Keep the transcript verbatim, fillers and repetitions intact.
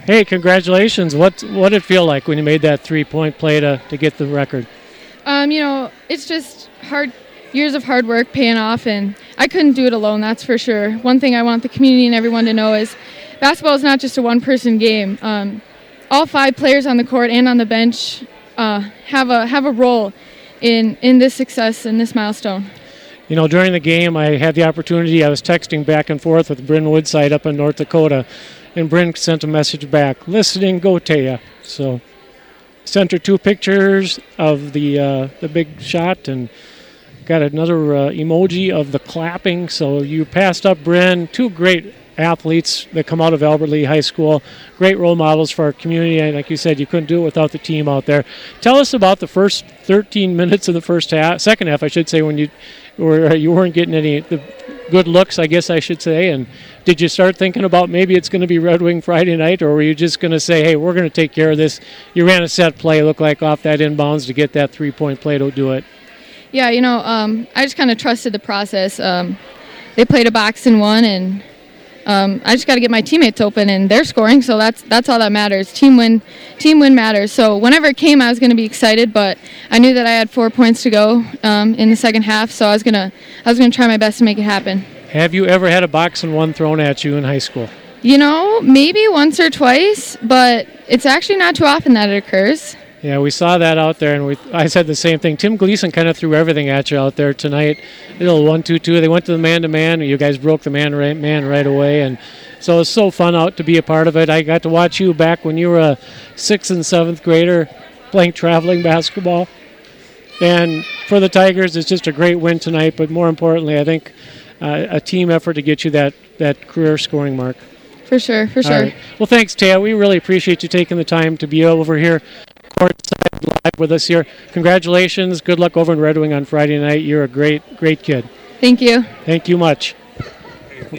Hey, congratulations. What what did it feel like when you made that three-point play to, to get the record? Um, you know, it's just hard years of hard work paying off, and I couldn't do it alone, that's for sure. One thing I want the community and everyone to know is basketball is not just a one-person game. Um, all five players on the court and on the bench uh, have a have a role in, in this success and this milestone. You know, during the game, I had the opportunity, I was texting back and forth with Bryn Woodside up in North Dakota, and Bryn sent a message back, listening, go Taya. So sent her two pictures of the uh, the big shot and got another uh, emoji of the clapping. So you passed up Bryn, two great athletes that come out of Albert Lee High School, great role models for our community, and like you said, you couldn't do it without the team out there. Tell us about the first thirteen minutes of the first half, second half, I should say, when you were you weren't getting any the good looks, I guess I should say, and did you start thinking about maybe it's going to be Red Wing Friday night, or were you just going to say, hey, we're going to take care of this? You ran a set play, looked like off that inbounds to get that three-point play to do it. Yeah, you know, um, I just kind of trusted the process. Um, they played a box and won, and Um, I just got to get my teammates open, and they're scoring, so that's that's all that matters. Team win, team win matters. So whenever it came, I was going to be excited, but I knew that I had four points to go um, in the second half, so I was gonna I was gonna try my best to make it happen. Have you ever had a box and one thrown at you in high school? You know, maybe once or twice, but it's actually not too often that it occurs. Yeah, we saw that out there, and we, I said the same thing. Tim Gleason kind of threw everything at you out there tonight. A little one two two. They went to the man-to-man. You guys broke the man right, man right away, and so it's so fun out to be a part of it. I got to watch you back when you were a sixth and seventh grader playing traveling basketball. And for the Tigers, it's just a great win tonight, but more importantly, I think uh, a team effort to get you that, that career scoring mark. For sure, for sure. Right. Well, thanks, Taya. We really appreciate you taking the time to be over here courtside live with us here. Congratulations. Good luck over in Red Wing on Friday night. You're a great, great kid. Thank you. Thank you much.